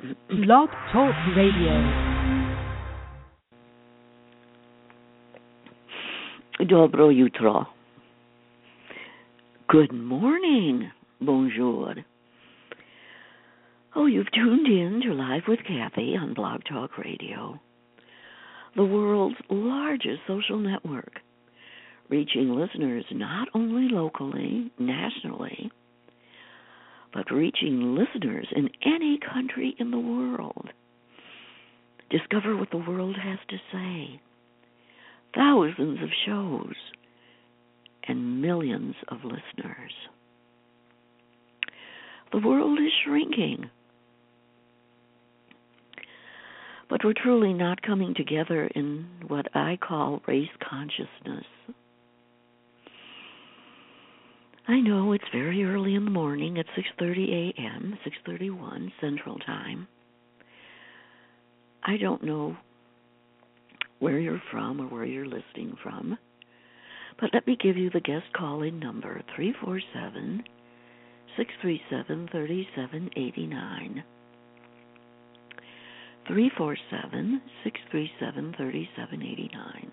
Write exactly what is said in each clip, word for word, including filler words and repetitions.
Blog Talk Radio. Dobro jutro. Good morning. Bonjour. Oh, you've tuned in to Live with Kathy on Blog Talk Radio, the world's largest social network, reaching listeners not only locally, nationally, but reaching listeners in any country in the world. Discover what the world has to say. Thousands of shows and millions of listeners. The world is shrinking, but we're truly not coming together in what I call race consciousness. I know it's very early in the morning at six thirty a.m., six thirty-one Central Time. I don't know where you're from or where you're listening from, but let me give you the guest call-in number, three four seven, six three seven, three seven eight nine. three four seven, six three seven, three seven eight nine.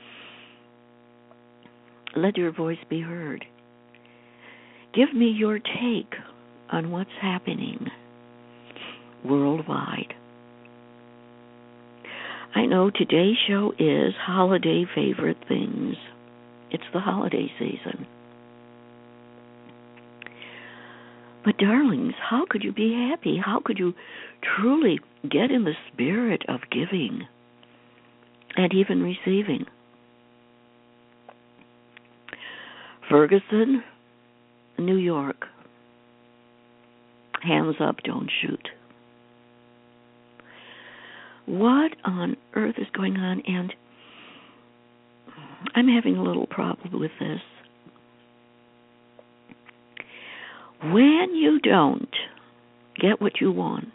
Let your voice be heard. Give me your take on what's happening worldwide. I know today's show is holiday favorite things. It's the holiday season. But darlings, how could you be happy? How could you truly get in the spirit of giving and even receiving? Ferguson, New York. Hands up, don't shoot. What on earth is going on? And I'm having a little problem with this. When you don't get what you want,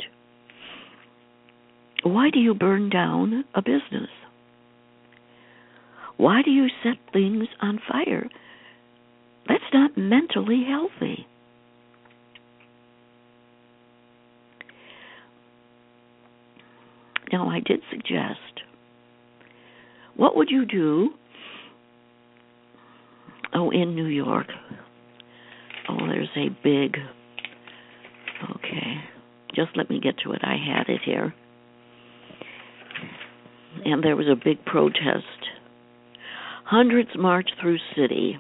why do you burn down a business? Why do you set things on fire? That's not mentally healthy. Now, I did suggest, what would you do, oh, in New York? Oh, there's a big, okay, just let me get to it. I had it here. And there was a big protest. Hundreds marched through city.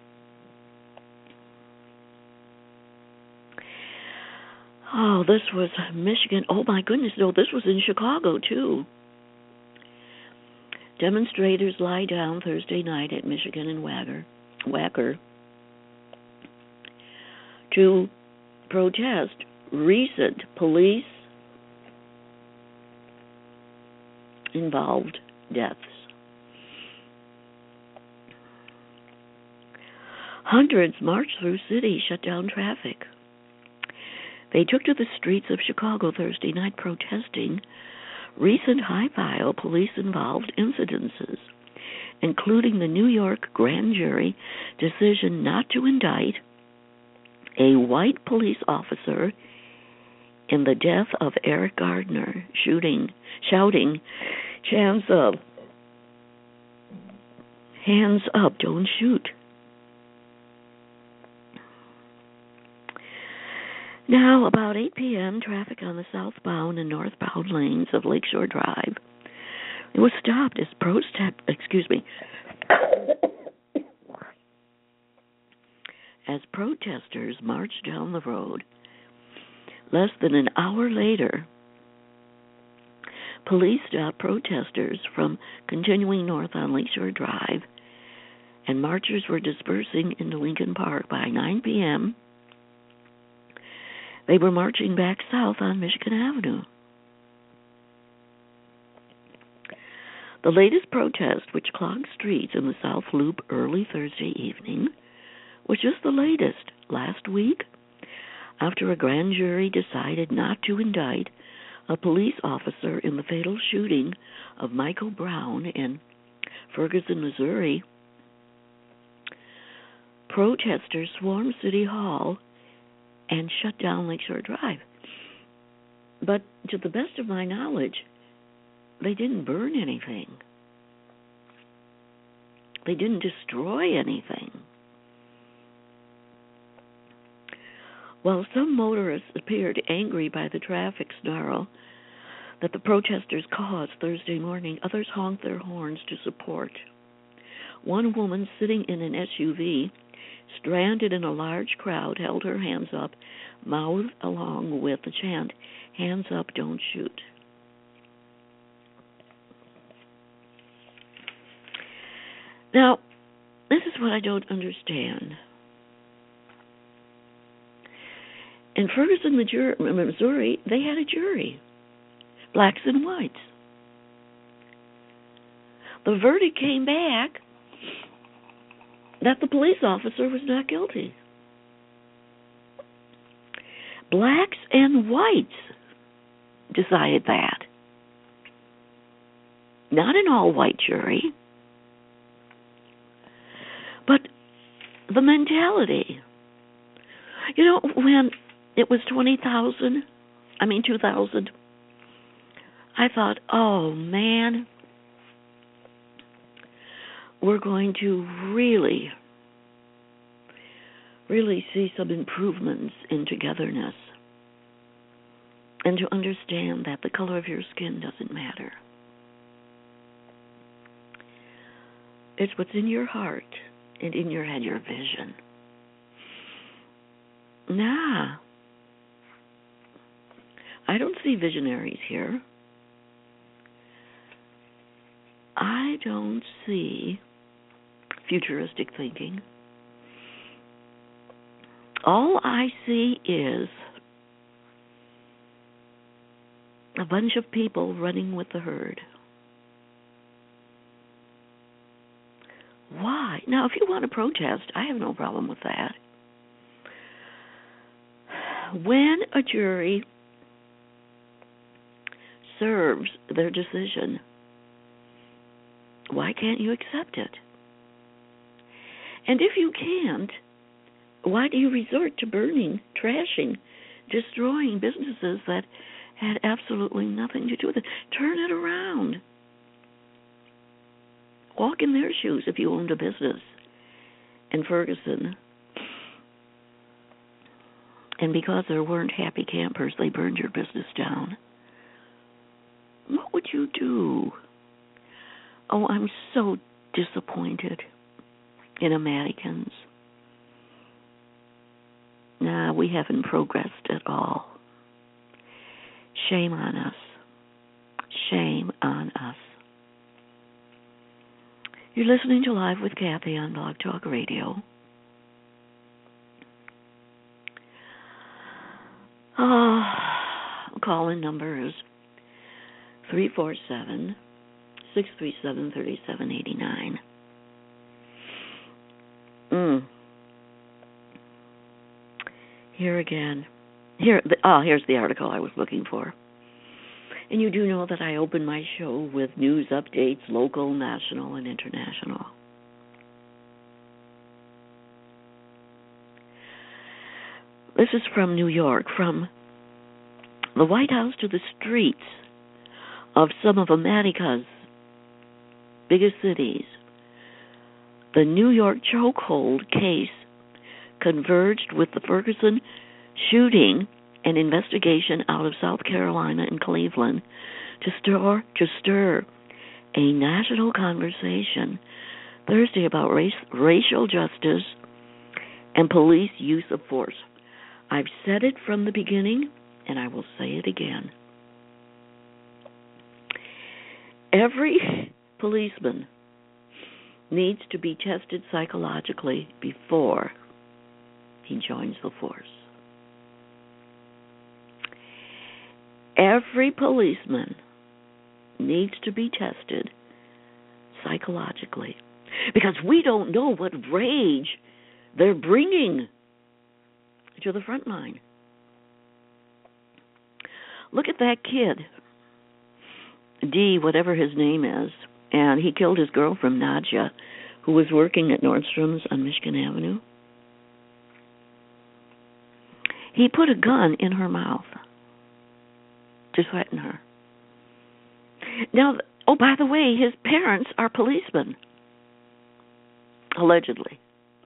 Oh, this was Michigan. Oh, my goodness. No, this was in Chicago, too. Demonstrators lie down Thursday night at Michigan and Wacker, Wacker to protest recent police-involved deaths. Hundreds marched through city, shut down traffic. They took to the streets of Chicago Thursday night protesting recent high-profile police-involved incidences, including the New York grand jury decision not to indict a white police officer in the death of Eric Gardner, shooting, shouting, "Hands up, hands up, don't shoot." Now, about eight p.m., traffic on the southbound and northbound lanes of Lakeshore Drive, it was stopped as protest, excuse me, as protesters marched down the road. Less than an hour later, police stopped protesters from continuing north on Lakeshore Drive, and marchers were dispersing into Lincoln Park by nine p.m. They were marching back south on Michigan Avenue. The latest protest, which clogged streets in the South Loop early Thursday evening, was just the latest last week, after a grand jury decided not to indict a police officer in the fatal shooting of Michael Brown in Ferguson, Missouri. Protesters swarmed City Hall and shut down Lakeshore Drive. But to the best of my knowledge, they didn't burn anything. They didn't destroy anything. While some motorists appeared angry by the traffic snarl that the protesters caused Thursday morning, others honked their horns to support. One woman sitting in an S U V, stranded in a large crowd, held her hands up, mouthed along with the chant, "Hands up, don't shoot." Now, this is what I don't understand. In Ferguson, Missouri, they had a jury, blacks and whites. The verdict came back that the police officer was not guilty. Blacks and whites decided that. Not an all-white jury. But the mentality. You know, when it was twenty thousand, I mean two thousand, I thought, oh man, we're going to really, really see some improvements in togetherness and to understand that the color of your skin doesn't matter. It's what's in your heart and in your head, your vision. Nah. I don't see visionaries here. I don't see futuristic thinking. All I see is a bunch of people running with the herd. Why? Now, if you want to protest, I have no problem with that. When a jury serves their decision, why can't you accept it? And if you can't, why do you resort to burning, trashing, destroying businesses that had absolutely nothing to do with it? Turn it around. Walk in their shoes if you owned a business in Ferguson. And because there weren't happy campers, they burned your business down. What would you do? Oh, I'm so disappointed in Americans. Nah, we haven't progressed at all. Shame on us. Shame on us. You're listening to Live with Kathy on Blog Talk Radio. Oh, call-in number is three four seven, six three seven, three seven eight nine. Mm. Here again. Here, the, oh, here's the article I was looking for. And you do know that I open my show with news updates, local, national, and international. This is from New York, from the White House to the streets of some of America's biggest cities. The New York chokehold case converged with the Ferguson shooting and investigation out of South Carolina and Cleveland to stir, to stir a national conversation Thursday about race, racial justice and police use of force. I've said it from the beginning, and I will say it again. Every policeman needs to be tested psychologically before he joins the force. Every policeman needs to be tested psychologically because we don't know what rage they're bringing to the front line. Look at that kid, D, whatever his name is, and he killed his girlfriend, Nadja, who was working at Nordstrom's on Michigan Avenue. He put a gun in her mouth. to threaten her. Now, oh, by the way, his parents are policemen, allegedly.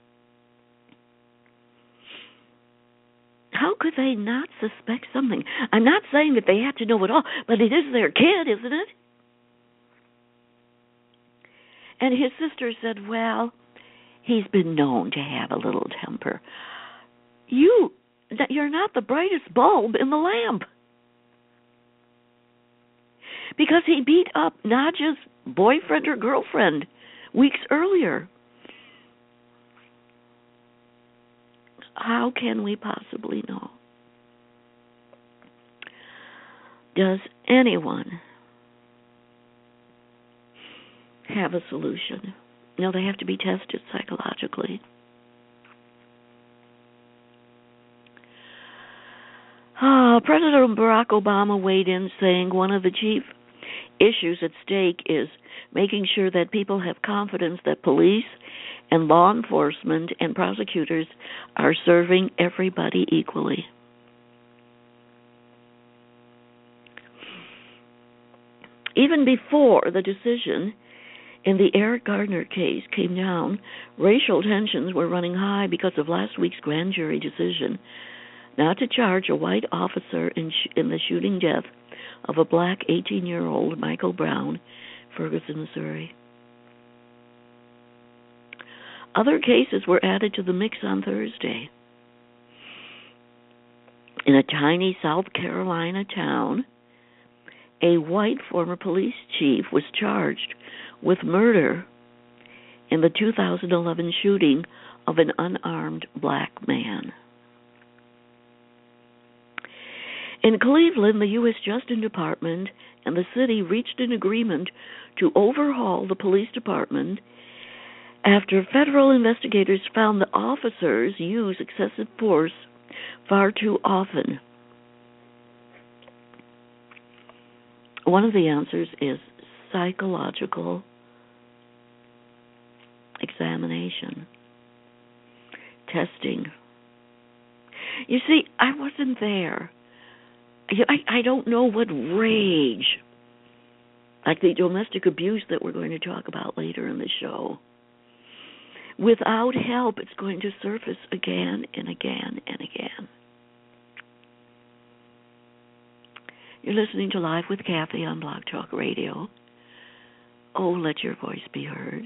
How could they not suspect something? I'm not saying that they have to know it all, but it is their kid, isn't it? And his sister said, well, he's been known to have a little temper. You, you're not the brightest bulb in the lamp. Because he beat up Nadja's boyfriend or girlfriend weeks earlier. How can we possibly know? Does anyone have a solution? No, they have to be tested psychologically. Uh, President Barack Obama weighed in saying one of the chief issues at stake is making sure that people have confidence that police and law enforcement and prosecutors are serving everybody equally. Even before the decision in the Eric Gardner case came down, racial tensions were running high because of last week's grand jury decision not to charge a white officer in, sh- in the shooting death of a black eighteen-year-old Michael Brown, Ferguson, Missouri. Other cases were added to the mix on Thursday. In a tiny South Carolina town, a white former police chief was charged with murder in the two thousand eleven shooting of an unarmed black man. In Cleveland, the U S Justice Department and the city reached an agreement to overhaul the police department after federal investigators found the officers use excessive force far too often. One of the answers is psychological examination, testing. You see, I wasn't there. I, I don't know what rage, like the domestic abuse that we're going to talk about later in the show. Without help, it's going to surface again and again and again. You're listening to Live with Kathy on Blog Talk Radio. Oh, let your voice be heard.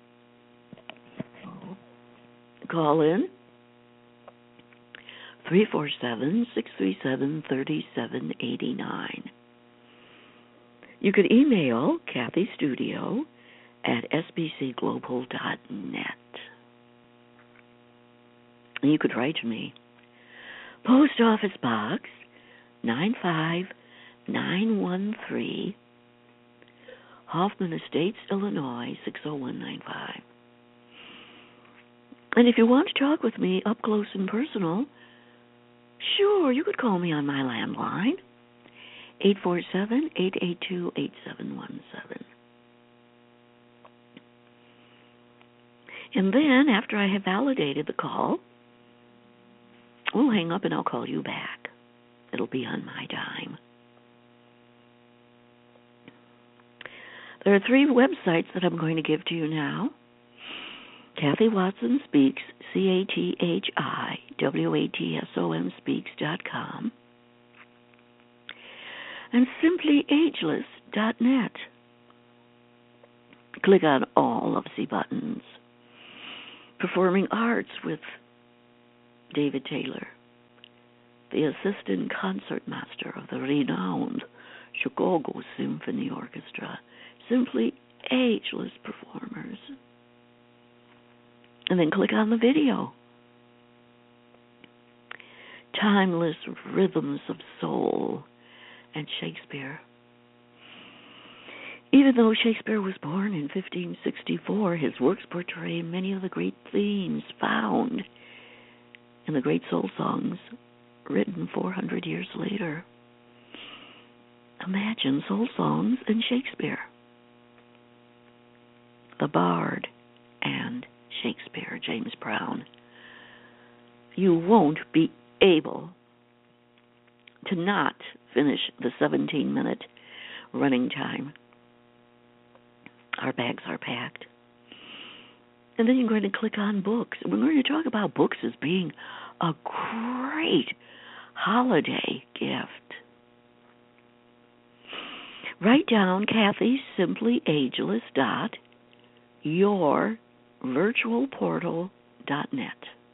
Call in three four seven, six three seven, three seven eight nine. You could email Kathy Studio at s b c global dot net. And you could write to me. Post Office Box nine five nine one three, Hoffman Estates, Illinois six oh one nine five. And if you want to talk with me up close and personal, sure, you could call me on my landline, eight four seven, eight eight two, eight seven one seven. And then, after I have validated the call, we'll hang up and I'll call you back. It'll be on my dime. There are three websites that I'm going to give to you now. Kathy Watson Speaks, C A T H I W A T S O N Speaks dot com, and Simply Ageless dot net. Click on all of the buttons. Performing Arts with David Taylor, the assistant concertmaster of the renowned Chicago Symphony Orchestra. Simply Ageless Performers. And then click on the video. Timeless Rhythms of Soul and Shakespeare. Even though Shakespeare was born in fifteen sixty-four, his works portray many of the great themes found in the great soul songs written four hundred years later. Imagine soul songs and Shakespeare. The Bard and Shakespeare, James Brown. You won't be able to not finish the seventeen-minute running time. Our bags are packed. And then you're going to click on books. We're going to talk about books as being a great holiday gift. Write down Kathy Simply Ageless dot your virtual portal dot net.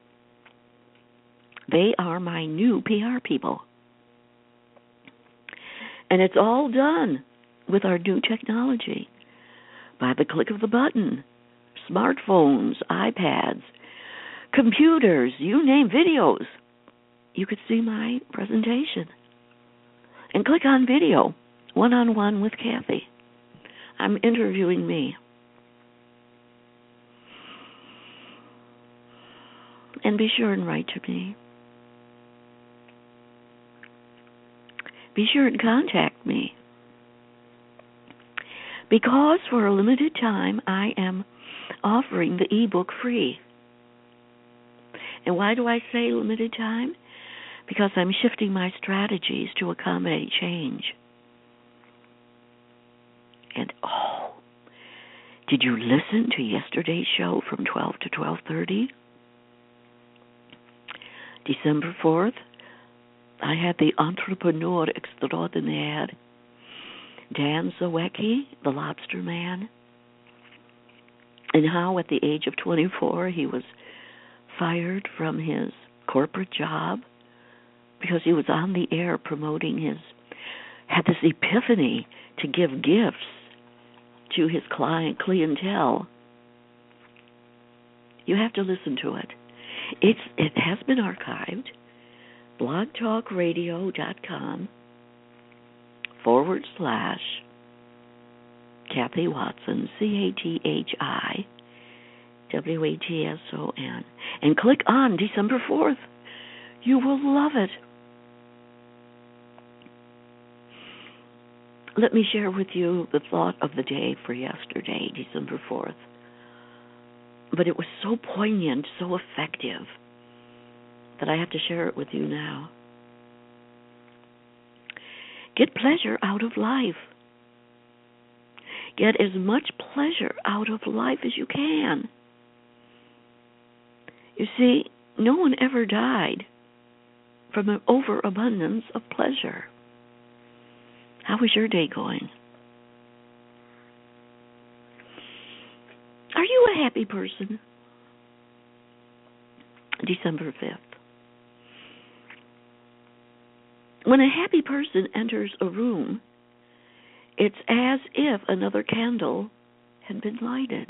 They are my new P R people. And it's all done with our new technology. By the click of the button. Smartphones, iPads, computers, you name videos. You could see my presentation. And click on video, one-on-one with Kathy. I'm interviewing me. And be sure and write to me. Be sure and contact me. Because for a limited time, I am offering the ebook free. And why do I say limited time? Because I'm shifting my strategies to accommodate change. And oh, did you listen to yesterday's show from twelve to twelve thirty? December fourth, I had the entrepreneur extraordinaire, Dan Zawecki, the lobster man, and how at the age of twenty-four he was fired from his corporate job because he was on the air promoting his, had this epiphany to give gifts to his client clientele. You have to listen to it. It's it has been archived. blogtalkradio.com forward slash Kathy Watson, C A T H I W A T S O N, and click on December fourth. You will love it. Let me share with you the thought of the day for yesterday, December fourth. But it was so poignant, so effective, that I have to share it with you now. Get pleasure out of life. Get as much pleasure out of life as you can. You see, no one ever died from an overabundance of pleasure. How is your day going? Are you a happy person? December fifth. When a happy person enters a room, it's as if another candle had been lighted.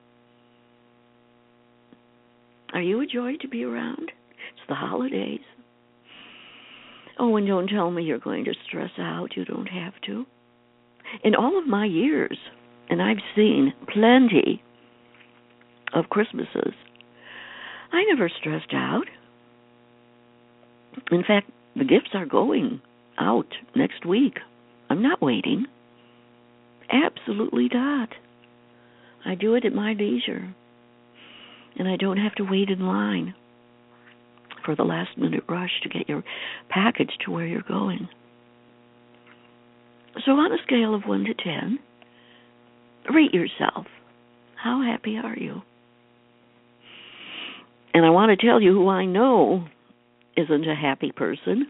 Are you a joy to be around? It's the holidays. Oh, and don't tell me you're going to stress out. You don't have to. In all of my years, and I've seen plenty of Christmases, I never stressed out. In fact, the gifts are going out next week. I'm not waiting. Absolutely not. I do it at my leisure. And I don't have to wait in line for the last minute rush to get your package to where you're going. So on a scale of one to ten, rate yourself. How happy are you? And I want to tell you who I know isn't a happy person.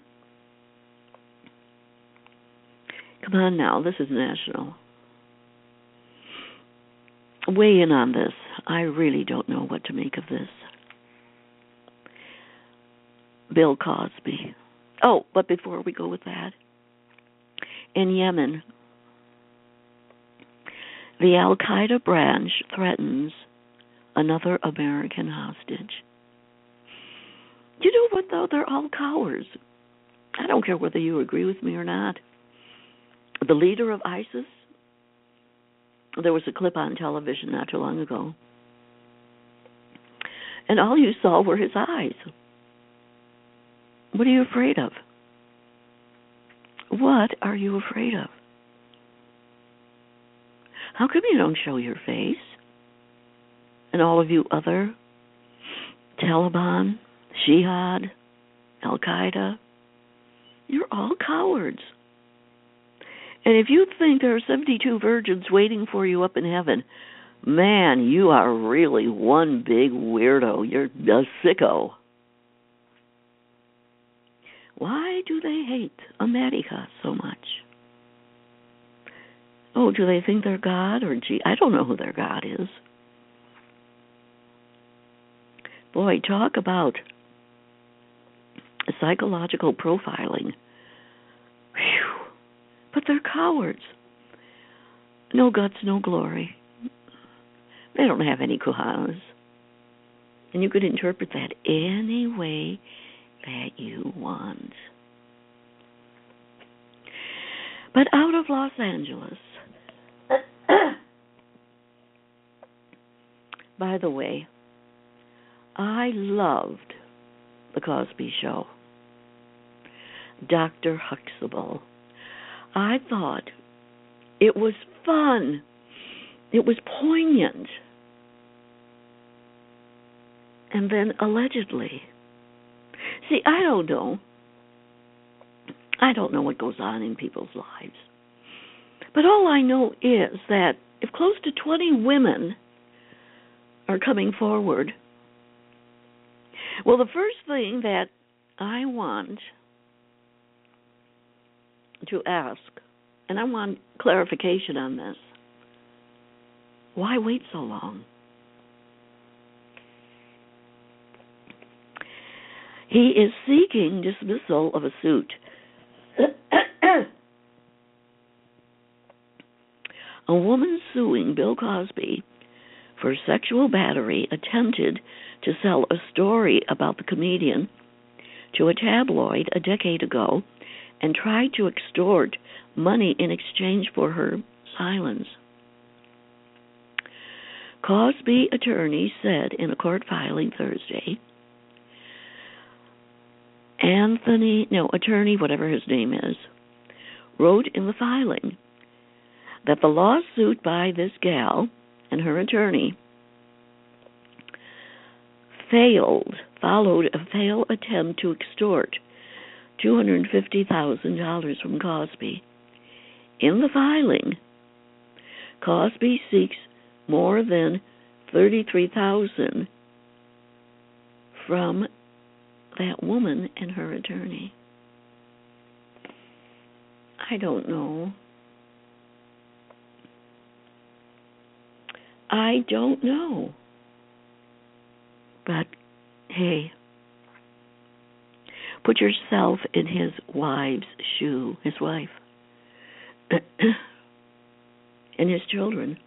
Come on now, this is national. Weigh in on this. I really don't know what to make of this. Bill Cosby. Oh, but before we go with that, in Yemen, the Al-Qaeda branch threatens another American hostage. You know what, though? They're all cowards. I don't care whether you agree with me or not. The leader of ISIS, there was a clip on television not too long ago, and all you saw were his eyes. What are you afraid of? What are you afraid of? How come you don't show your face? And all of you other Taliban, Jihad, Al-Qaeda, you're all cowards. And if you think there are seventy-two virgins waiting for you up in heaven, man, you are really one big weirdo. You're a sicko. Why do they hate America so much? Oh, do they think they're God? Or gee, I don't know who their God is. Boy, talk about psychological profiling. Whew. But they're cowards. No guts, no glory. They don't have any cojones. And you could interpret that any way that you want. But out of Los Angeles, by the way, I loved The Cosby Show. Doctor Huxtable. I thought it was fun. It was poignant. And then allegedly. See, I don't know. I don't know what goes on in people's lives. But all I know is that if close to twenty women are coming forward, well, the first thing that I want to ask, and I want clarification on this, why wait so long? He is seeking dismissal of a suit. A woman suing Bill Cosby for sexual battery attempted to sell a story about the comedian to a tabloid a decade ago and tried to extort money in exchange for her silence. Cosby attorney said in a court filing Thursday, Anthony, no, attorney, whatever his name is, wrote in the filing that the lawsuit by this gal and her attorney failed, followed a failed attempt to extort two hundred fifty thousand dollars from Cosby. In the filing, Cosby seeks more than thirty-three thousand dollars from that woman and her attorney. I don't know. I don't know. But, hey, put yourself in his wife's shoe, his wife, and his children.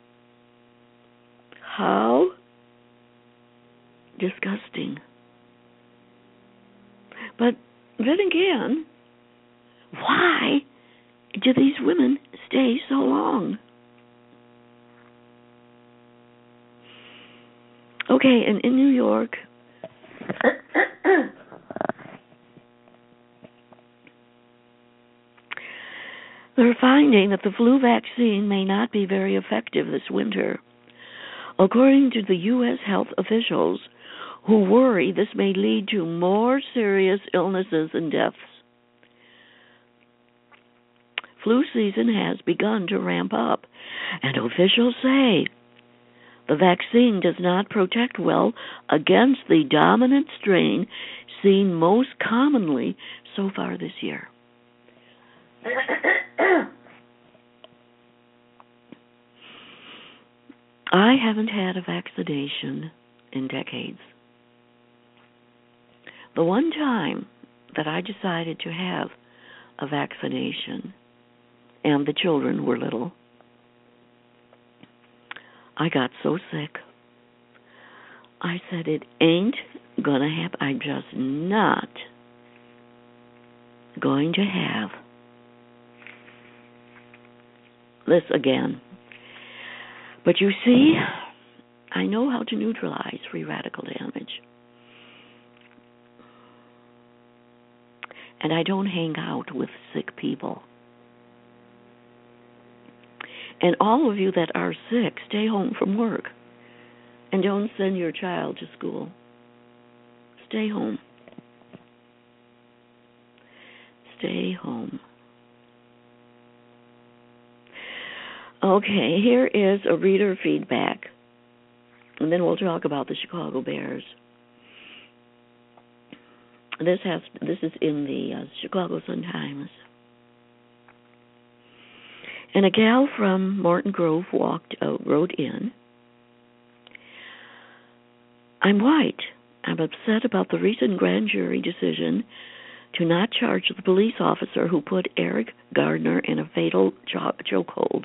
How disgusting. But then again, why do these women stay so long? Okay, and in New York, they're finding that the flu vaccine may not be very effective this winter, according to the U S health officials, who worry this may lead to more serious illnesses and deaths. Flu season has begun to ramp up, and officials say the vaccine does not protect well against the dominant strain seen most commonly so far this year. I haven't had a vaccination in decades. The one time that I decided to have a vaccination, and the children were little, I got so sick. I said, it ain't gonna happen. I'm just not going to have this again. But you see, I know how to neutralize free radical damage. And I don't hang out with sick people. And all of you that are sick, stay home from work. And don't send your child to school. Stay home. Stay home. Okay, here is a reader feedback, and then we'll talk about the Chicago Bears. This has this is in the uh, Chicago Sun-Times. And a gal from Morton Grove walked uh, wrote in, I'm white. I'm upset about the recent grand jury decision to not charge the police officer who put Eric Gardner in a fatal chokehold.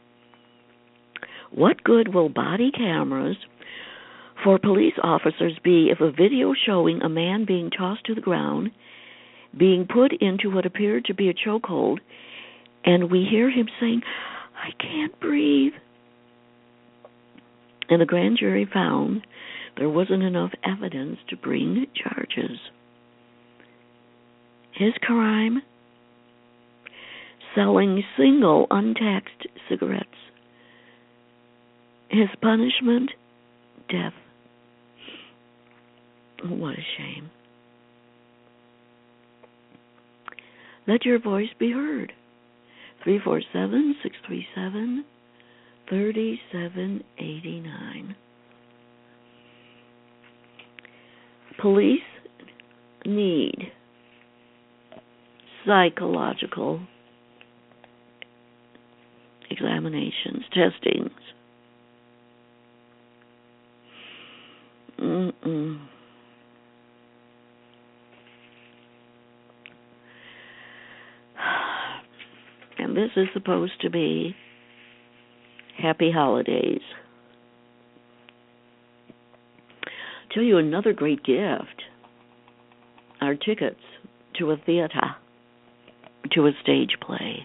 What good will body cameras for police officers be if a video showing a man being tossed to the ground, being put into what appeared to be a chokehold, and we hear him saying, I can't breathe? And the grand jury found there wasn't enough evidence to bring charges. His crime? Selling single untaxed cigarettes. His punishment? Death. What a shame. Let your voice be heard. three four seven, six three seven, three seven eight nine. Police need psychological examinations, testings. Mm-mm. And this is supposed to be happy holidays. I'll tell you another great gift. Our tickets to a theater, to a stage play.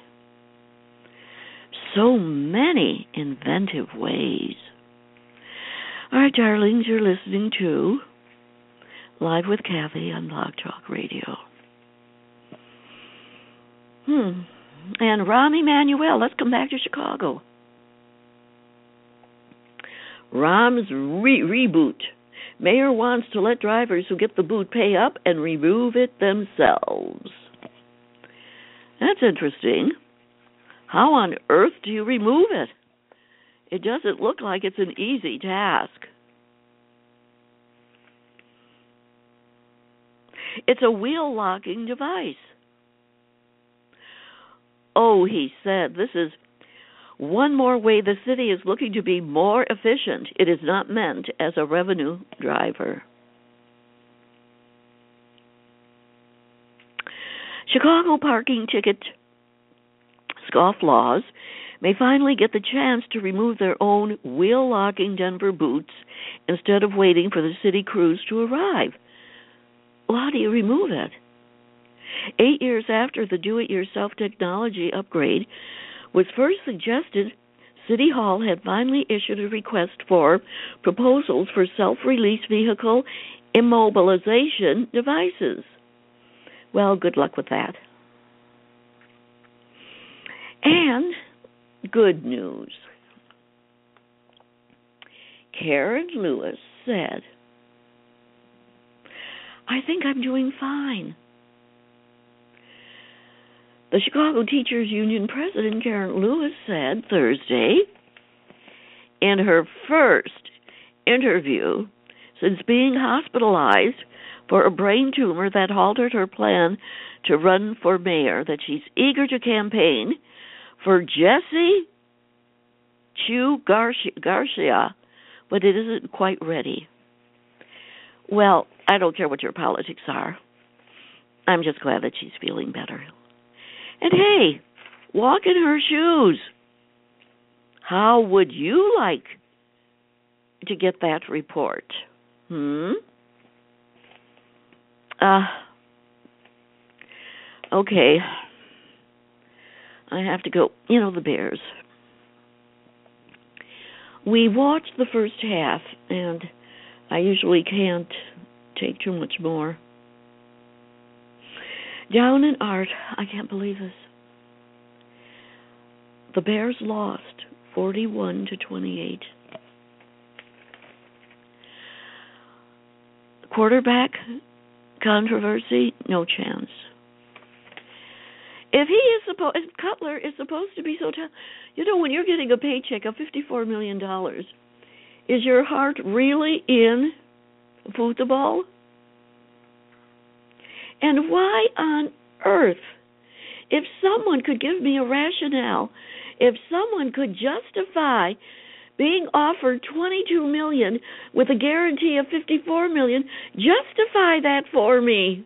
So many inventive ways. All right, darlings, you're listening to Live with Kathy on Blog Talk Radio. Hmm. And Rahm Emanuel, let's come back to Chicago. Rahm's re- reboot. Mayor wants to let drivers who get the boot pay up and remove it themselves. That's interesting. How on earth do you remove it? It doesn't look like it's an easy task. It's a wheel-locking device. Oh, he said, this is one more way the city is looking to be more efficient. It is not meant as a revenue driver. Chicago parking ticket scofflaws may finally get the chance to remove their own wheel-locking Denver boots instead of waiting for the city crews to arrive. Well, how do you remove it? Eight years after the do-it-yourself technology upgrade was first suggested, City Hall had finally issued a request for proposals for self-release vehicle immobilization devices. Well, good luck with that. And good news. Karen Lewis said, I think I'm doing fine. The Chicago Teachers Union president, Karen Lewis, said Thursday in her first interview since being hospitalized for a brain tumor that halted her plan to run for mayor that she's eager to campaign for Jesse Chu Garcia, Garcia, but it isn't quite ready. Well, I don't care what your politics are. I'm just glad that she's feeling better. And hey, walk in her shoes. How would you like to get that report? Hmm? Uh, okay. I have to go. You know, the Bears. We watched the first half, and I usually can't take too much more. Down in art, I can't believe this. The Bears lost forty-one to twenty-eight. Quarterback controversy, no chance. If he is supposed, if Cutler is supposed to be so tough, you know, when you're getting a paycheck of fifty-four million dollars, is your heart really in football? And why on earth, if someone could give me a rationale, if someone could justify being offered twenty-two million dollars with a guarantee of fifty-four million dollars, justify that for me.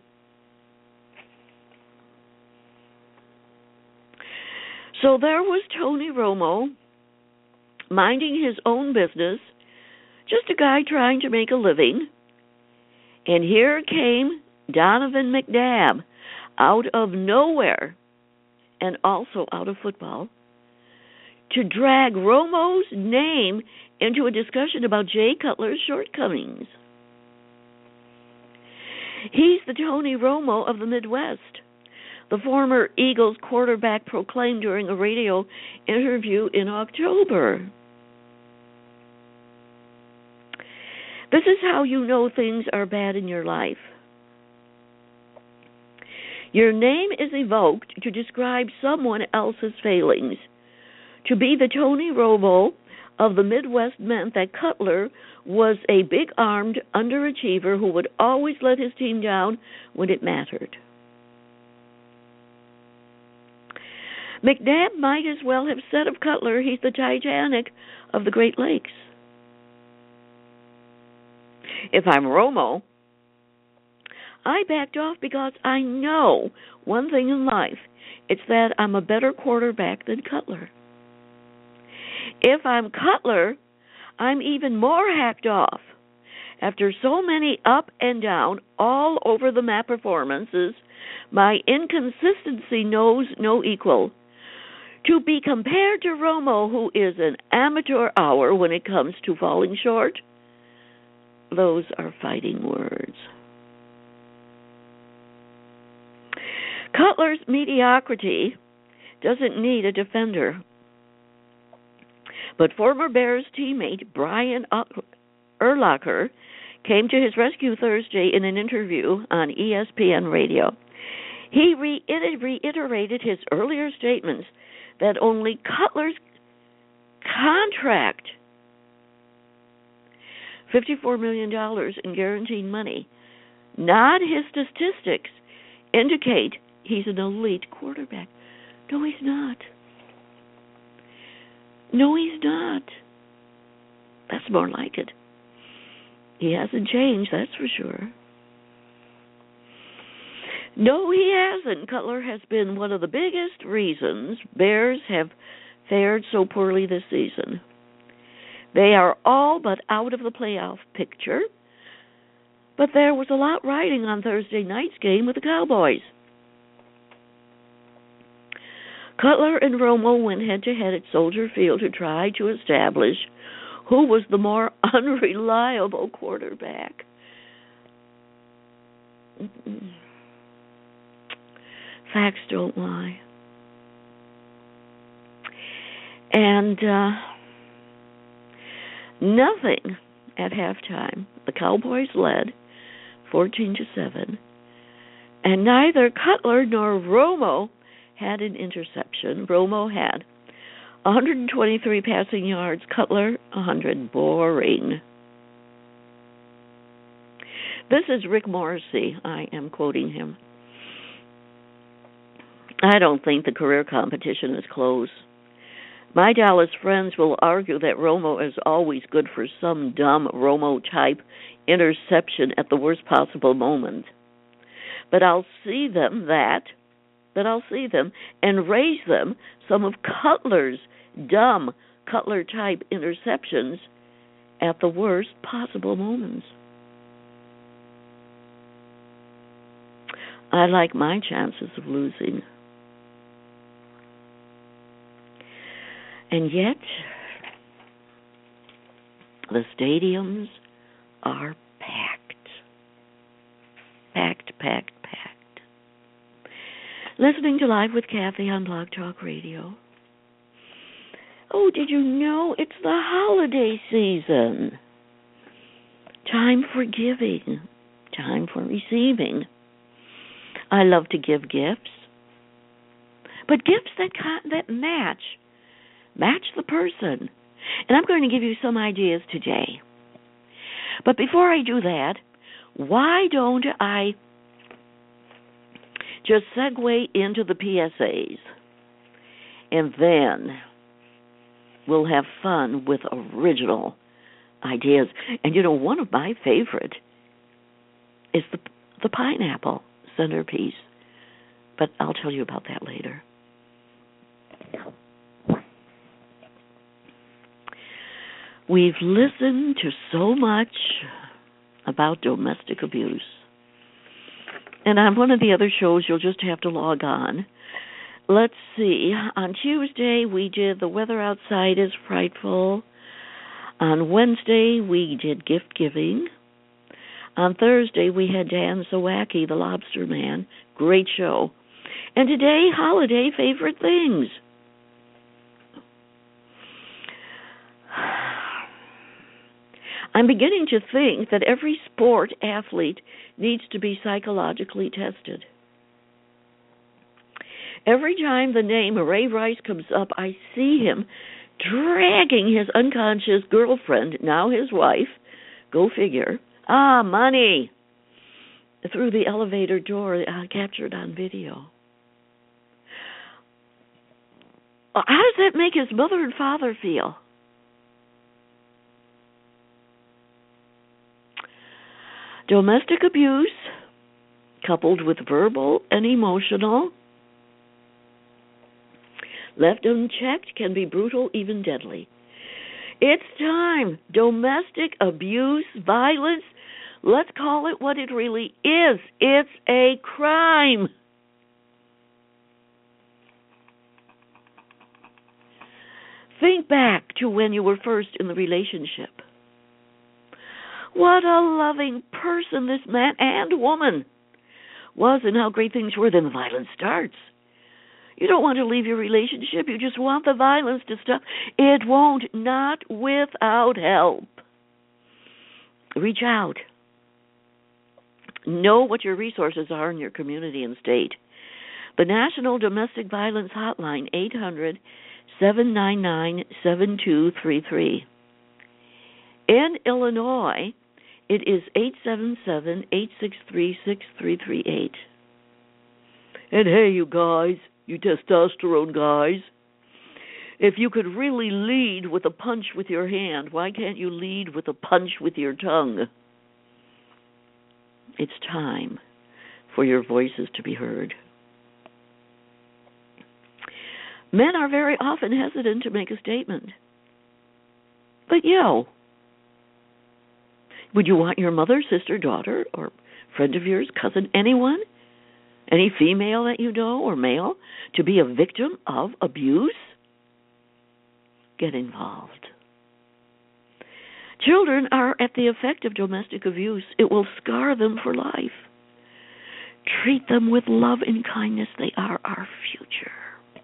So there was Tony Romo, minding his own business, just a guy trying to make a living. And here came Donovan McNabb, out of nowhere, and also out of football, to drag Romo's name into a discussion about Jay Cutler's shortcomings. He's the Tony Romo of the Midwest, the former Eagles quarterback proclaimed during a radio interview in October. This is how you know things are bad in your life. Your name is evoked to describe someone else's failings. To be the Tony Romo of the Midwest meant that Cutler was a big-armed underachiever who would always let his team down when it mattered. McNabb might as well have said of Cutler, he's the Titanic of the Great Lakes. If I'm Romo, I backed off because I know one thing in life. It's that I'm a better quarterback than Cutler. If I'm Cutler, I'm even more hacked off. After so many up and down, all over the map performances, my inconsistency knows no equal. To be compared to Romo, who is an amateur hour when it comes to falling short, those are fighting words. Cutler's mediocrity doesn't need a defender. But former Bears teammate Brian Urlacher came to his rescue Thursday in an interview on E S P N Radio. He reiterated his earlier statements that only Cutler's contract, fifty-four million dollars in guaranteed money, not his statistics, indicate he's an elite quarterback. No, he's not. No, he's not. That's more like it. He hasn't changed, that's for sure. No, he hasn't. Cutler has been one of the biggest reasons Bears have fared so poorly this season. They are all but out of the playoff picture, but there was a lot riding on Thursday night's game with the Cowboys. Cutler and Romo went head-to-head at Soldier Field to try to establish who was the more unreliable quarterback. Mm-mm. Facts don't lie. And uh, nothing at halftime. The Cowboys led fourteen to seven, and neither Cutler nor Romo had an interception. Romo had one hundred twenty-three passing yards, Cutler one hundred. Boring. This is Rick Morrissey. I am quoting him. I don't think the career competition is close. My Dallas friends will argue that Romo is always good for some dumb Romo-type interception at the worst possible moment. But I'll see them that, but I'll see them and raise them some of Cutler's dumb Cutler-type interceptions at the worst possible moments. I like my chances of losing. And yet, the stadiums are packed. Packed, packed, packed. Listening to Live with Kathy on Blog Talk Radio. Oh, did you know it's the holiday season? Time for giving. Time for receiving. I love to give gifts. but gifts that that match, match the person. And I'm going to give you some ideas today. But before I do that, why don't I just segue into the P S As, and then we'll have fun with original ideas. And you know, one of my favorite is the the pineapple centerpiece, but I'll tell you about that later. We've listened to so much about domestic abuse. And on one of the other shows, you'll just have to log on. Let's see. On Tuesday, we did The Weather Outside is Frightful. On Wednesday, we did Gift Giving. On Thursday, we had Dan Zawacki, the Lobster Man. Great show. And today, holiday favorite things. I'm beginning to think that every sport athlete needs to be psychologically tested. Every time the name Ray Rice comes up, I see him dragging his unconscious girlfriend, now his wife, go figure, ah, money, through the elevator door uh, captured on video. How does that make his mother and father feel? Domestic abuse, coupled with verbal and emotional, left unchecked, can be brutal, even deadly. It's time. Domestic abuse, violence, let's call it what it really is. It's a crime. Think back to when you were first in the relationship. What a loving person this man and woman was, and how great things were. Then the violence starts. You don't want to leave your relationship. You just want the violence to stop. It won't, not without help. Reach out. Know what your resources are in your community and state. The National Domestic Violence Hotline, eight hundred, seven nine nine, seven two three three. In Illinois, it is eight seven seven, eight six three, six three three eight. And hey, you guys, you testosterone guys, if you could really lead with a punch with your hand, why can't you lead with a punch with your tongue? It's time for your voices to be heard. Men are very often hesitant to make a statement. But yo, would you want your mother, sister, daughter, or friend of yours, cousin, anyone, any female that you know or male, to be a victim of abuse? Get involved. Children are at the effect of domestic abuse. It will scar them for life. Treat them with love and kindness. They are our future.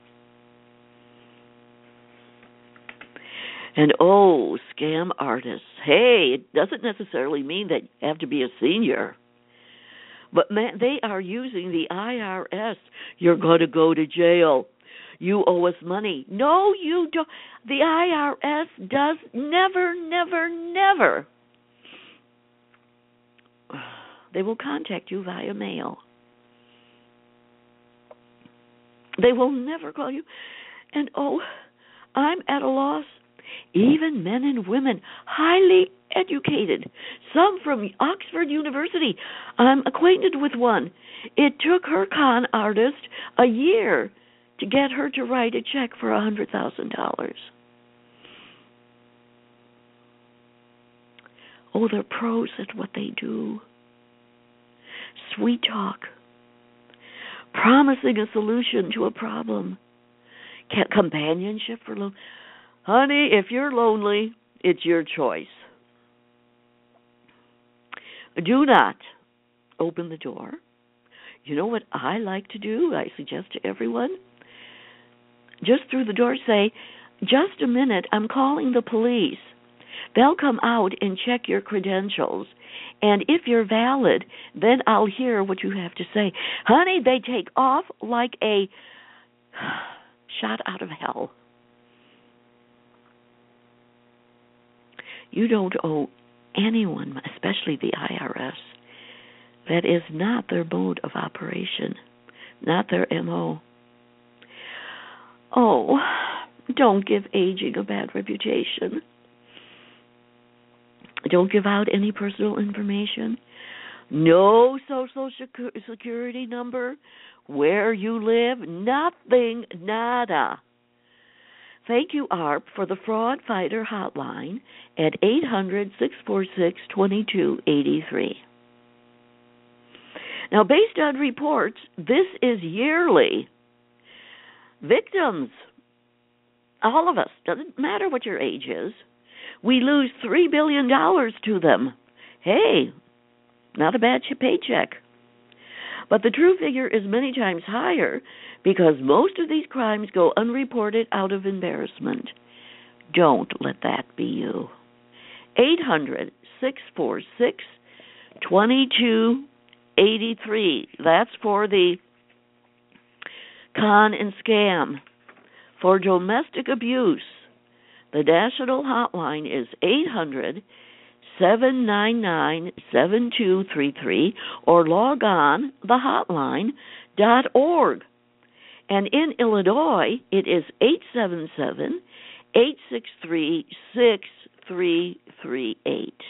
And oh, scam artists. Hey, it doesn't necessarily mean that you have to be a senior. But man, they are using the I R S. You're going to go to jail. You owe us money. No, you don't. The I R S does never, never, never. They will contact you via mail. They will never call you. And oh, I'm at a loss. Even men and women, highly educated, some from Oxford University. I'm acquainted with one. It took her con artist a year to get her to write a check for one hundred thousand dollars. Oh, they're pros at what they do. Sweet talk. Promising a solution to a problem. Companionship for love. Honey, if you're lonely, it's your choice. Do not open the door. You know what I like to do? I suggest to everyone. Just through the door say, just a minute, I'm calling the police. They'll come out and check your credentials. And if you're valid, then I'll hear what you have to say. Honey, they take off like a shot out of hell. You don't owe anyone, especially the I R S, that is not their mode of operation, not their M O. Oh, don't give aging a bad reputation. Don't give out any personal information. No social security number, where you live, nothing, nada. Thank you, A R P, for the Fraud Fighter Hotline at eight hundred, six four six, two two eight three. Now, based on reports, this is yearly. Victims, all of us, doesn't matter what your age is, we lose three billion dollars to them. Hey, not a bad paycheck. But the true figure is many times higher because most of these crimes go unreported out of embarrassment. Don't let that be you. eight hundred, six four six, two two eight three. That's for the con and scam. For domestic abuse, the national hotline is eight hundred, seven nine nine, seven two three three or log on the hotline dot org. And in Illinois, it is eight seven seven, eight six three, six three three eight.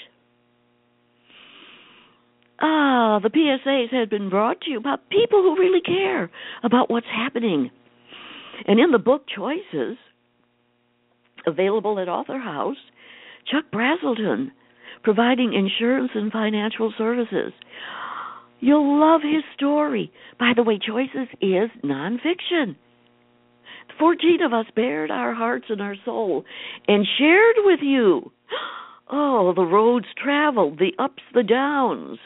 Ah, the P S As have been brought to you by people who really care about what's happening. And in the book Choices, available at Author House, Chuck Brazelton, providing insurance and financial services. You'll love his story. By the way, Choices is nonfiction. Fourteen of us bared our hearts and our soul and shared with you. Oh, the roads traveled, the ups, the downs.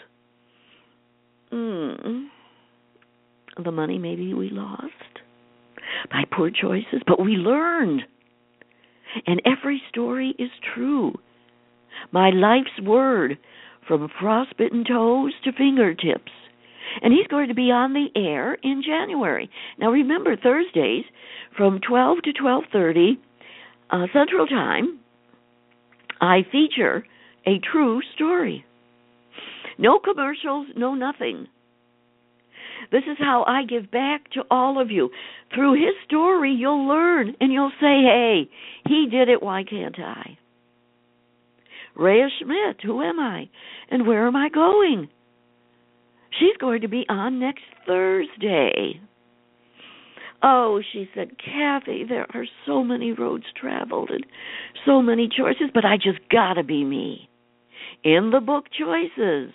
Mm. The money maybe we lost by poor choices, but we learned. And every story is true. My life's word, from frostbitten toes to fingertips. And he's going to be on the air in January. Now remember, Thursdays from twelve to twelve thirty uh, Central Time, I feature a true story. No commercials, no nothing. This is how I give back to all of you. Through his story, you'll learn, and you'll say, hey, he did it, why can't I? Rhea Schmidt, who am I? And where am I going? She's going to be on next Thursday. Oh, she said, Kathy, there are so many roads traveled and so many choices, but I just gotta be me. In the book Choices.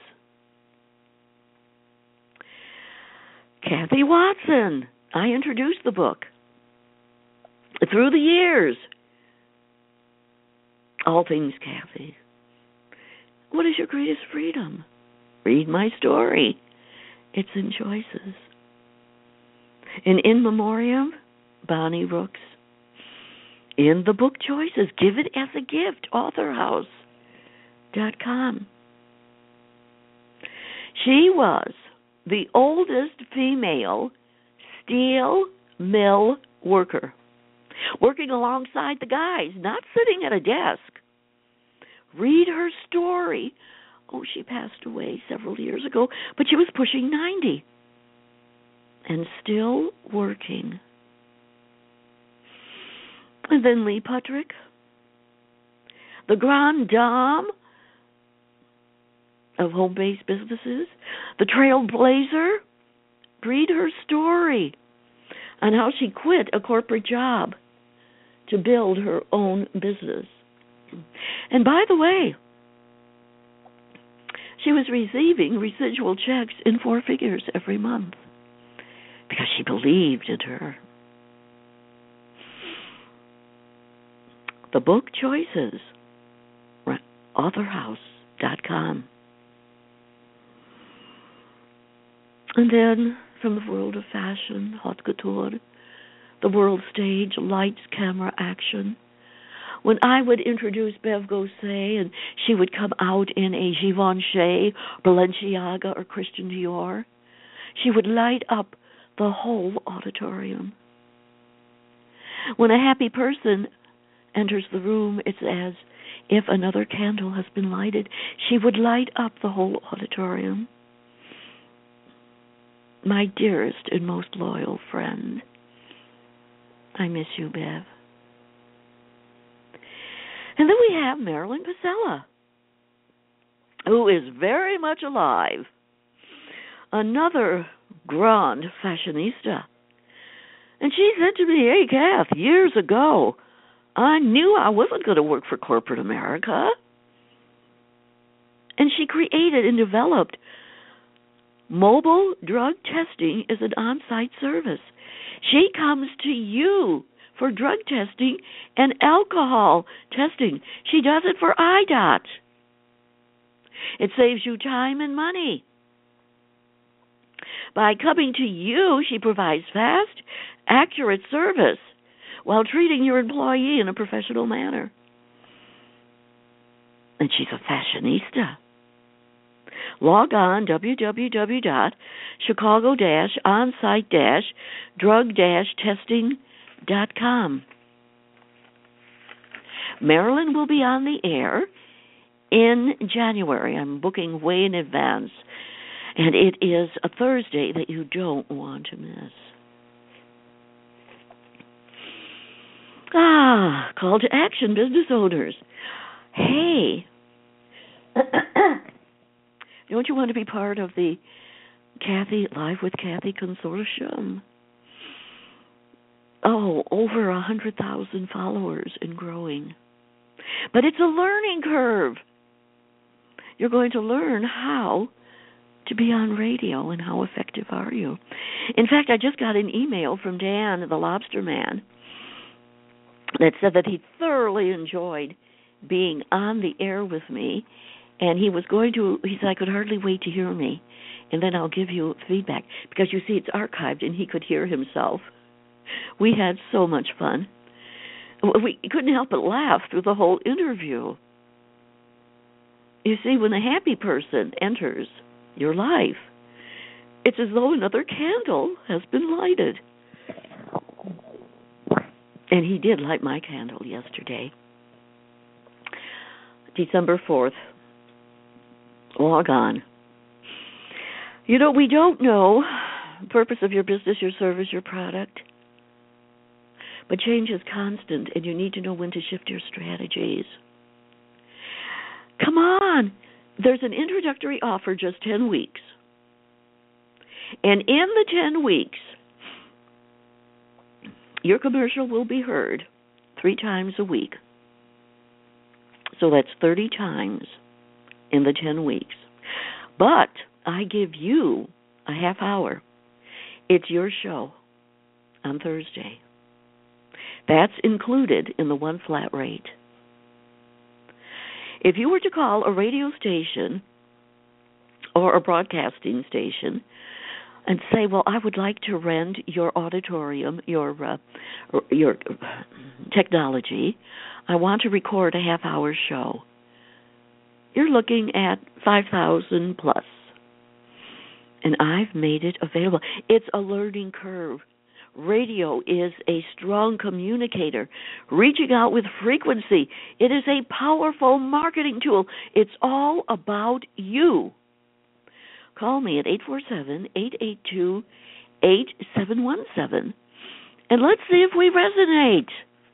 Kathy Watson. I introduced the book. Through the years. All things Kathy. What is your greatest freedom? Read my story. It's in Choices. And in memoriam, Bonnie Rooks. In the book Choices, give it as a gift, author house dot com. She was the oldest female steel mill worker, working alongside the guys, not sitting at a desk. Read her story. Oh, she passed away several years ago, but she was pushing ninety and still working. And then Lee Puttrick, the grande dame of home-based businesses, the trailblazer. Read her story on how she quit a corporate job to build her own business. And by the way, she was receiving residual checks in four figures every month because she believed in her. The book Choices, author house dot com. And then, from the world of fashion, haute couture, the world stage, lights, camera, action, when I would introduce Bev Gosset and she would come out in a Givenchy, Balenciaga, or Christian Dior, she would light up the whole auditorium. When a happy person enters the room, it's as if another candle has been lighted. She would light up the whole auditorium. My dearest and most loyal friend, I miss you, Bev. And then we have Marilyn Pasella, who is very much alive. Another grande fashionista. And she said to me, hey, Kath, years ago, I knew I wasn't going to work for corporate America. And she created and developed mobile drug testing as an on-site service. She comes to you for drug testing and alcohol testing. She does it for I D O T. It saves you time and money. By coming to you, she provides fast, accurate service while treating your employee in a professional manner. And she's a fashionista. Log on w w w dot chicago dash onsite dash drug dash testing dot com. Marilyn will be on the air in January. I'm booking way in advance. And it is a Thursday that you don't want to miss. Ah, call to action, business owners. Hey, don't you want to be part of the Kathy Live with Kathy Consortium? Oh, over a hundred thousand followers and growing. But it's a learning curve. You're going to learn how to be on radio and how effective are you. In fact, I just got an email from Dan, the Lobster Man, that said that he thoroughly enjoyed being on the air with me, and he was going to, he said, I could hardly wait to hear me, and then I'll give you feedback, because you see it's archived and he could hear himself. We had so much fun. We couldn't help but laugh through the whole interview. You see, when a happy person enters your life, it's as though another candle has been lighted. And he did light my candle yesterday, December fourth. Log on. You know, we don't know the purpose of your business, your service, your product. But change is constant, and you need to know when to shift your strategies. Come on. There's an introductory offer, just ten weeks. And in the ten weeks, your commercial will be heard three times a week. So that's thirty times in the ten weeks. But I give you a half hour. It's your show on Thursday. That's included in the one flat rate. If you were to call a radio station or a broadcasting station and say, well, I would like to rent your auditorium, your uh, your technology, I want to record a half-hour show, you're looking at five thousand plus. And I've made it available. It's a learning curve. Radio is a strong communicator, reaching out with frequency. It is a powerful marketing tool. It's all about you. Call me at eight four seven, eight eight two, eight seven one seven, and let's see if we resonate.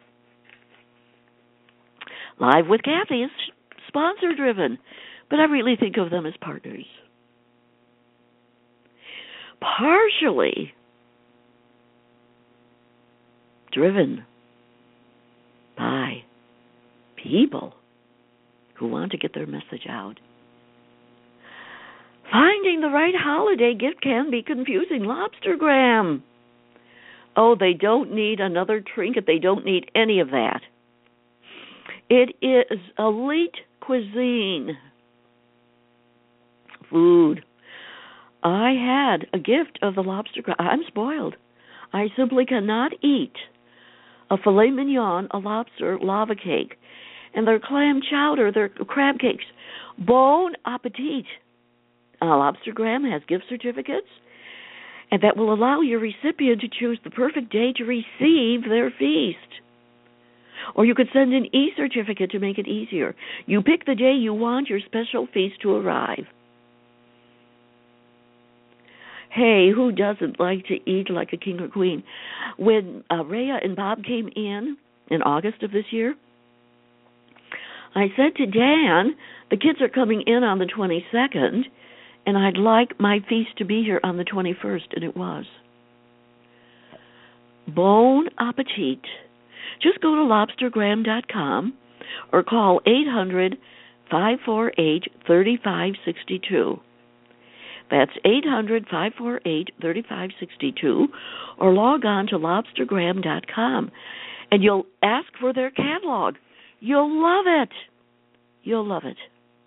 Live with Kathy is sponsor-driven, but I really think of them as partners. Partially driven by people who want to get their message out. Finding the right holiday gift can be confusing. Lobstergram. Oh, they don't need another trinket. They don't need any of that. It is elite cuisine. Food. I had a gift of the lobstergram. I'm spoiled. I simply cannot eat a filet mignon, a lobster lava cake, and their clam chowder, their crab cakes. Bon appetit. Uh, Lobstergram has gift certificates and that will allow your recipient to choose the perfect day to receive their feast. Or you could send an e-certificate to make it easier. You pick the day you want your special feast to arrive. Hey, who doesn't like to eat like a king or queen? When uh, Rhea and Bob came in in August of this year, I said to Dan, the kids are coming in on the twenty-second, and I'd like my feast to be here on the twenty-first, and it was. Bon appetit. Just go to lobster gram dot com or call eight hundred, five four eight, three five six two. That's eight hundred, five four eight, three five six two, or log on to lobster gram dot com, and you'll ask for their catalog. You'll love it. You'll love it.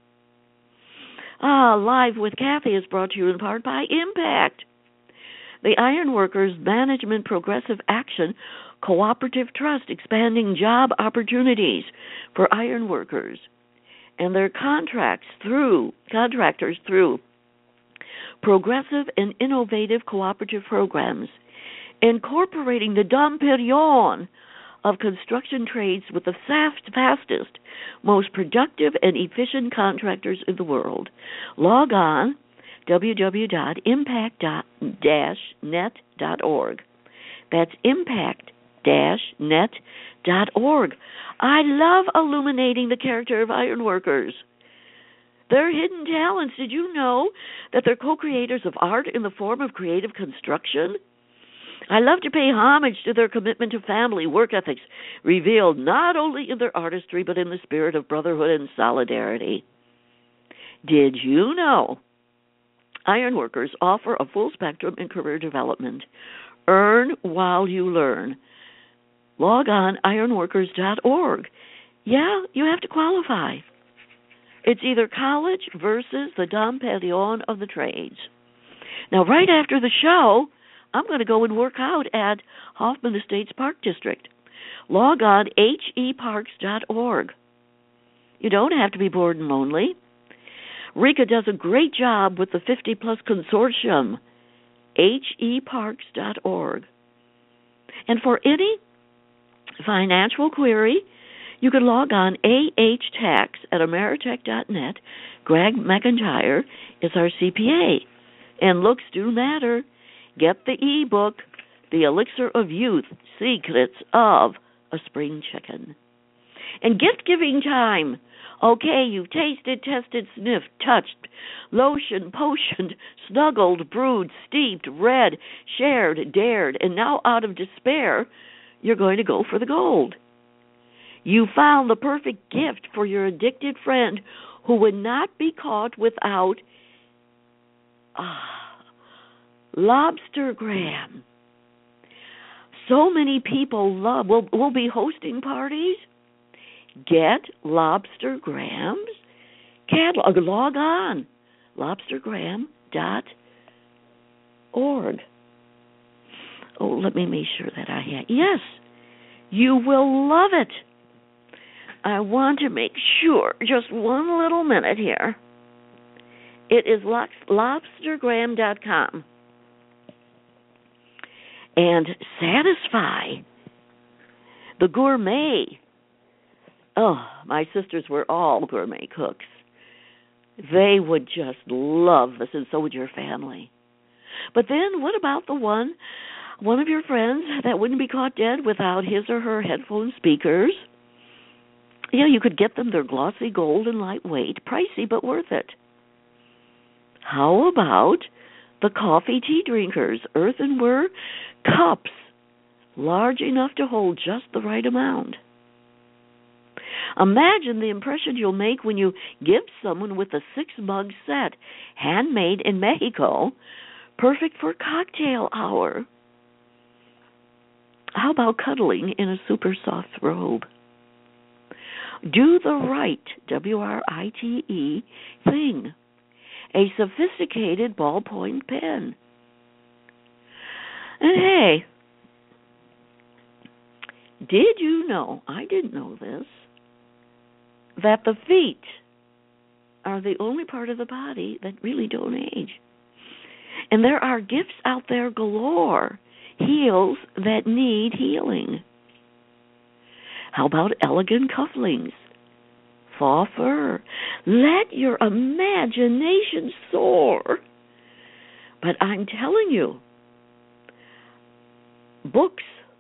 Ah, Live with Kathy is brought to you in part by Impact, the Ironworkers Management Progressive Action Cooperative Trust, expanding job opportunities for ironworkers and their contracts through contractors through progressive and innovative cooperative programs, incorporating the Dom Perignon of construction trades with the fast, fastest, most productive and efficient contractors in the world. Log on w w w dot impact dash net dot org. That's impact dash net dot org. I love illuminating the character of ironworkers. Their hidden talents. Did you know that they're co-creators of art in the form of creative construction? I love to pay homage to their commitment to family work ethics, revealed not only in their artistry but in the spirit of brotherhood and solidarity. Did you know ironworkers offer a full spectrum in career development? Earn while you learn. Log on ironworkers dot org. Yeah, you have to qualify. It's either college versus the Dom Perignon of the trades. Now, right after the show, I'm going to go and work out at Hoffman Estates Park District. Log on h e parks dot org. You don't have to be bored and lonely. Rika does a great job with the fifty plus Consortium. h e parks dot org. And for any financial query, you can log on A H Tax at Ameritech dot net. Greg McIntyre is our C P A. And looks do matter. Get the e-book, The Elixir of Youth, Secrets of a Spring Chicken. And gift-giving time. Okay, you've tasted, tested, sniffed, touched, lotioned, potioned, snuggled, brewed, steeped, read, shared, dared, and now out of despair, you're going to go for the gold. You found the perfect gift for your addicted friend who would not be caught without ah, Lobstergram. So many people love, we'll, we'll be hosting parties. Get Lobstergram's catalog. Log on, lobstergram dot org. Oh, let me make sure that I have. Yes, you will love it. I want to make sure, just one little minute here. It is lobstergram dot com. And Satisfy, the gourmet. Oh, my sisters were all gourmet cooks. They would just love this, and so would your family. But then what about the one, one of your friends that wouldn't be caught dead without his or her headphone speakers? Yeah, you could get them. They're glossy gold and lightweight, pricey but worth it. How about the coffee tea drinkers, earthenware cups, large enough to hold just the right amount? Imagine the impression you'll make when you give someone with a six-mug set, handmade in Mexico, perfect for cocktail hour. How about cuddling in a super soft robe? Do the right, W R I T E, thing. A sophisticated ballpoint pen. And hey, did you know, I didn't know this, that the feet are the only part of the body that really don't age. And there are gifts out there galore, heels that need healing. How about elegant cufflinks? Faux fur. Let your imagination soar. But I'm telling you, books,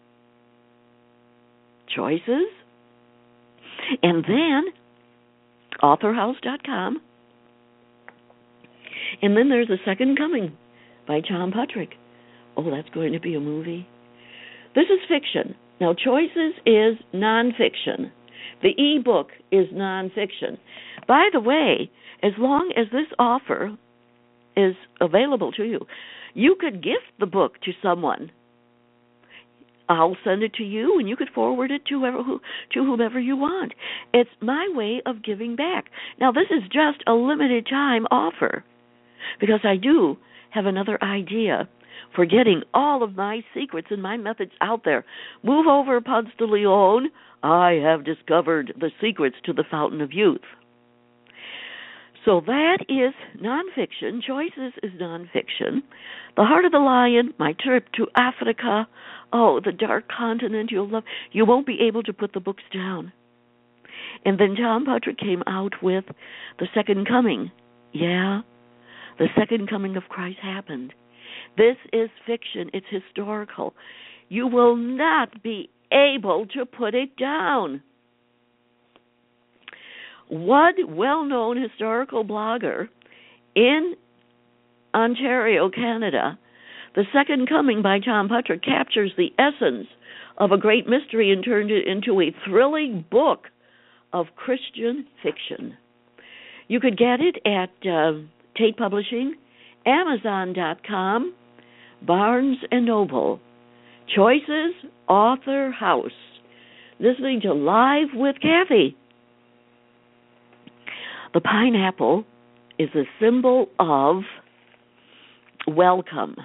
choices, and then author house dot com. And then there's A Second Coming by John Puttrick. Oh, that's going to be a movie. This is fiction. Now, Choices is nonfiction. The e-book is nonfiction. By the way, as long as this offer is available to you, you could gift the book to someone. I'll send it to you, and you could forward it to whoever, who, to whomever you want. It's my way of giving back. Now, this is just a limited time offer, because I do have another idea for getting all of my secrets and my methods out there. Move over, Ponce de Leon. I have discovered the secrets to the Fountain of Youth. So that is nonfiction. Choices is nonfiction. The Heart of the Lion, My Trip to Africa. Oh, the Dark Continent, you'll love. You won't be able to put the books down. And then John Puttrick came out with The Second Coming. Yeah, the Second Coming of Christ happened. This is fiction. It's historical. You will not be able to put it down. One well-known historical blogger in Ontario, Canada, The Second Coming by John Puttrick captures the essence of a great mystery and turned it into a thrilling book of Christian fiction. You could get it at uh, Tate Publishing, Amazon dot com, Barnes and Noble. Choices, Author House. Listening to Live with Kathy. The pineapple is a symbol of welcome.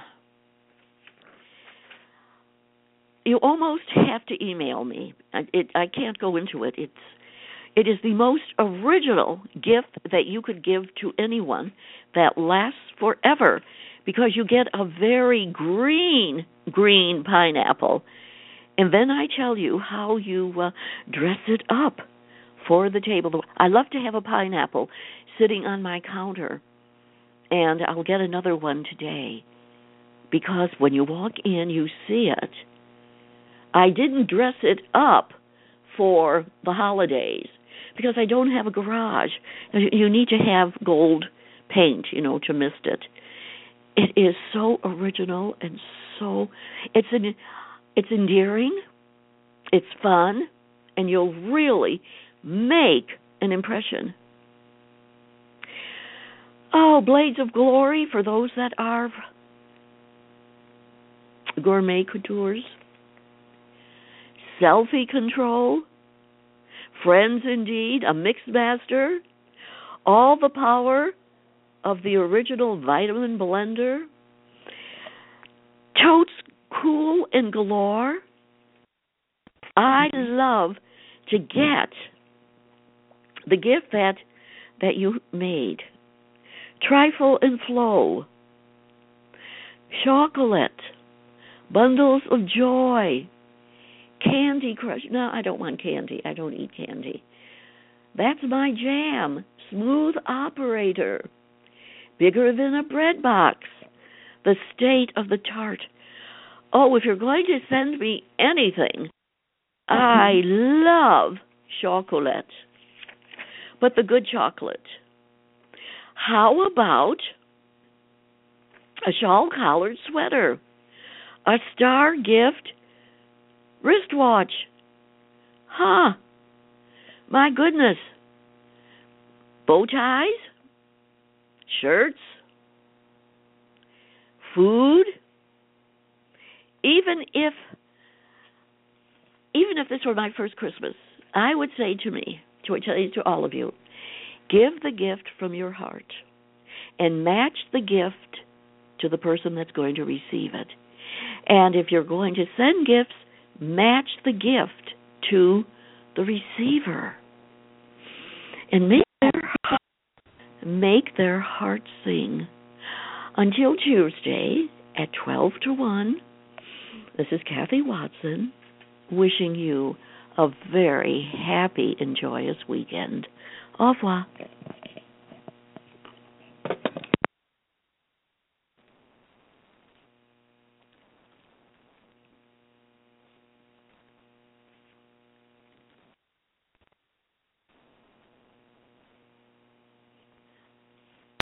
You almost have to email me. It, I can't go into it. It's It is the most original gift that you could give to anyone that lasts forever, because you get a very green, green pineapple. And then I tell you how you uh, dress it up for the table. I love to have a pineapple sitting on my counter, and I'll get another one today, because when you walk in, you see it. I didn't dress it up for the holidays, because I don't have a garage. You need to have gold paint, you know, to mist it. It is so original and so, it's an, it's endearing, it's fun, and you'll really make an impression. Oh, Blades of Glory for those that are gourmet coutures. Selfie Control. Friends Indeed, a mix master. All the power of the original vitamin blender. Totes Cool and Galore. I love to get the gift that that you made. Trifle and Flow. Chocolate. Bundles of Joy. Candy Crush. No, I don't want candy. I don't eat candy. That's my jam. Smooth Operator. Bigger than a bread box. The State of the Tart. Oh, if you're going to send me anything, I love chocolate. But the good chocolate. How about a shawl-collared sweater? A star gift wristwatch. Huh. My goodness. Bow ties? Shirts? Food? Even if even if this were my first Christmas, I would say to me, to, to all of you, give the gift from your heart and match the gift to the person that's going to receive it. And if you're going to send gifts, match the gift to the receiver. And make their, make their heart sing. Until Tuesday at twelve to one, this is Kathy Watson wishing you a very happy and joyous weekend. Au revoir.